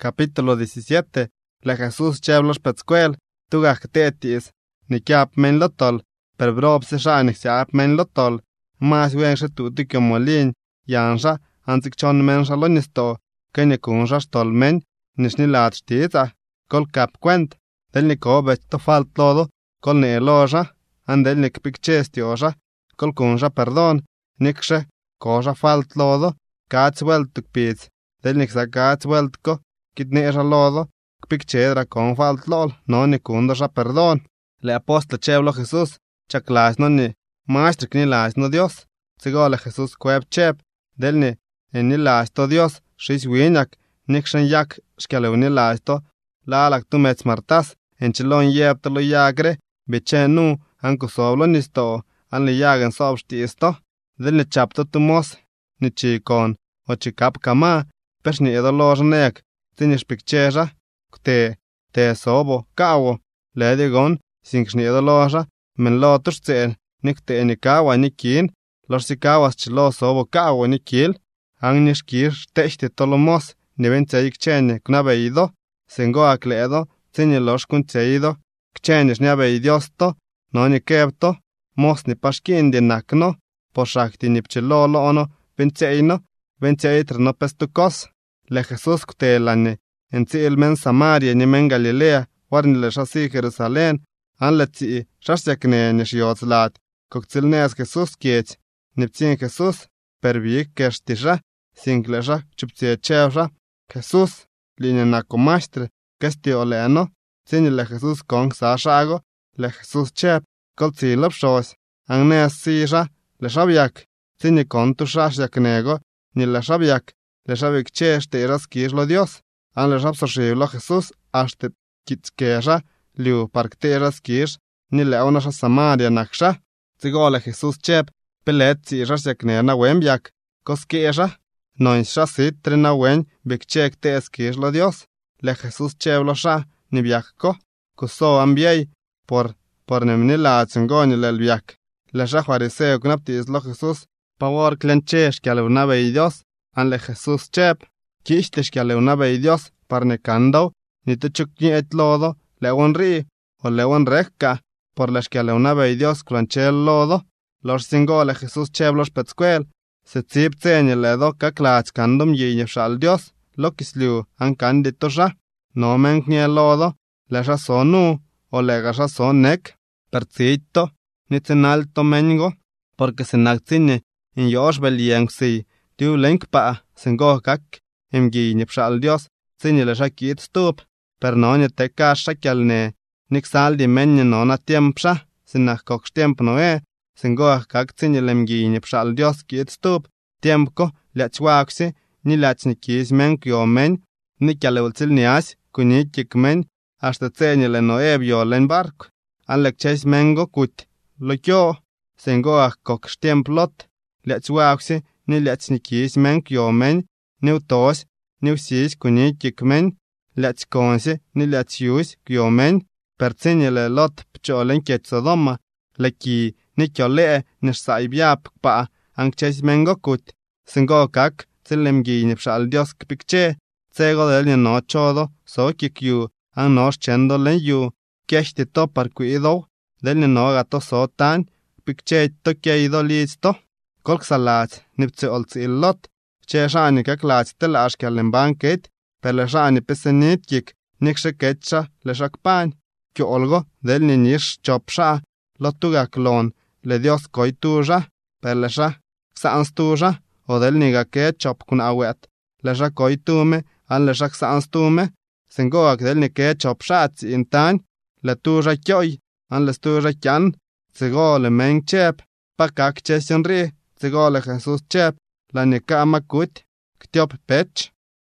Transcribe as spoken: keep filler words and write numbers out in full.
capítulo diecisiete. Le Jesús cheblos petzcuel, tugaj tetis, ni kiap men lotol, per brob se shani siap men lotol, mas wen se tuti que molin, yansha, anzik chon men shalonisto, kenya kunsha stol men, nishni lat shtita, kol kap kwent, del ni kobe to falt lodo, kol ne loja, andel ni kpikchestioja, kol kunsha perdon, nikshe, koja falt lodo, kats welt tukpits, del ni ksa kats welt ko, kitneja lodo, kpikchedra kon falt lol, no ni kundasha perdon. Le apóstol cheblo Jesús, chaklas no ni, maestro que ni las no Dios, sigole Jesús kweb cheb, del ni, en ni las to Dios, shis winyak, nikshen yak, shkalew ni las to, lalak tu mets martas, en chilon yeb to lo yagre, bechen nu, anko soblo nisto, an li yagen sob shtisto, del ni chapto tu mos, ni chikon, o chikap kama, pesh ni edo lojanek, tinish pikcheja, te, te sobo, kawo, le digon, sink ni edo loja, men lo tushtzen, nik te ni kawa ni kin, los si kawas chilo sobo kawa ni kil, ang nishkir shtechte tolomos, ni ben tseik chene knabeido, sengo akledo, tini los kun tseido, kchenes ni abeidiosto, no ni kebto, mos ni pashkin di nakno, poshakti ni pchilolo ono, ben tseino, ben tseitr no pestukos, le Jesús ktelane, en tsil men Samaria ni men Galilea, warni le shasi Jerusalén, an le tsi shasjakne ni shiotzlat, koktilnes Jesús kiech, niptsin Jesús, pervik keshtisha, singlesha, chuptsie chevsha, Jesús, linea nakomastre, kestio leno, tsini le Jesús kong sa shago, le Jesús chep, kol tsi lopshos, ang nes sisha, le shabyak, tsini kon tu shasjaknego, ni le shabyak, le shabik chesh te raskishlo Dios, an le shabsoshivlo Jesús, ashte kitskesha, liu parkteras kish, ni le onasha Samaria naksha, tsigole Jesús chep, pelet tsi shasjakne na wembyak, koskesha, no insha sitre na wen, bikchek te eskishlo Dios, le Jesús cheblo sha, ni byakko, kuso ambiei, por, por nemni la tsingoni le byak, le sha fariseo knaptislo Jesús, pavor klenchesh que aluna bei Dios, an le Jesús chep, kishtish que aluna bei Dios, parne kando, ni te chukni et lodo, lewan ri, o lewan rekka, por les que aluna bei Dios clanchel lodo, los singo le Jesús cheblos petzquel, se tzip tsenye ledo kaklach kandom yinyef shal Dios, lo kisliu an kandito sha, no men knie lodo, le sha sonu, o lega sha sonek, percito, ni tsenalto mengo, porque se naktsine, in yosh belieng si, tiu lenk pa, sengo kak, im yinyef shal Dios, tsinye le sha kit stup, per no nye te kasha kyalne, nik sal di menye no na tiemp sha, sinak kok tiemp no e, sengo kak tsinye lem yinyef shal Dios kit stup, tiemp ko, lech waksi, ni lech ni kis men kyo men, ni kyalewul tsil ni as, kuni kik men, hasta tsenye le no e bio len bark, an lek ches mengo kut, lo kyo, sengo kok tiemp lot, lech waksi, ni lech ni kis men kyo men, ni utos, ni usis kuni kik men, lech konsi, ni lech yus kyo men, per tsenye le lot pcholen kech sodoma, le ki, ni kyo le, nish sa ibiap pa, ang ches mengo kut, sengo kak, tsilem gi nipshal Dios kpikche, tsego del ni no chodo, so kikyu, ang nos chendo len yu, keshti to par kuido, del ni no gato so tan, pikche to keido listo, kolk salat, niptsi oltsi illot, che shani kak lach tel ashkel len banket, per le shani pesenit kik, nikshe ketcha le shakpan, kyo olgo, del ni nish chopsha, lotuga klon, le Dios koituja, per le sha, ksaanstuja, o del niga ke chop kun awet, le sha koitume, an le sha ksaanstume, sengoak del ni ke chop shatsi intan, le tuja kyoy, an le stuja kyan, tsego le men chep, pa kak chesyon ri, tsego le Jesús chep, la ni ka makut, ktiop pech,